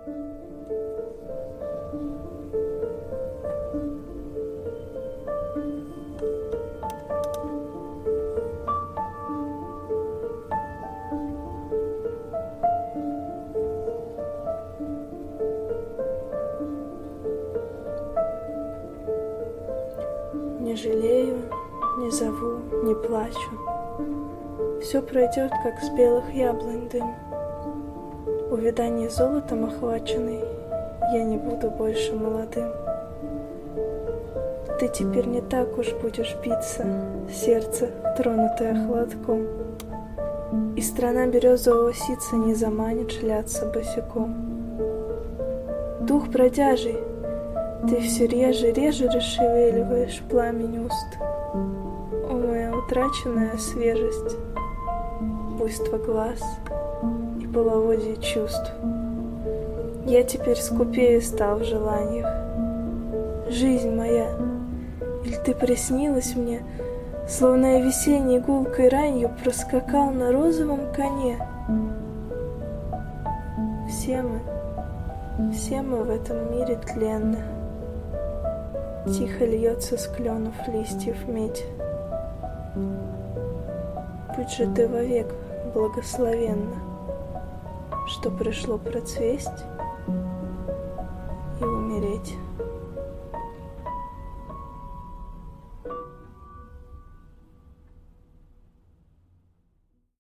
Не жалею, не зову, не плачу. Все пройдет, как с белых яблонь дым. Увяданье золотом охваченный, я не буду больше молодым. Ты теперь не так уж будешь биться, сердце, тронутое холодком. И страна березового сица не заманит шляться босиком. Дух бродяжий, ты все реже, реже расшевеливаешь пламень уст. О, моя утраченная свежесть, буйство глаз и половодье чувств. Я теперь скупее стал в желаниях. Жизнь моя, или ты приснилась мне, словно я весенней гулкой ранью проскакал на розовом коне. Все мы в этом мире тленны. Тихо льется с кленов листьев медь. Будь же ты вовек благословенна, что пришло процвесть и умереть.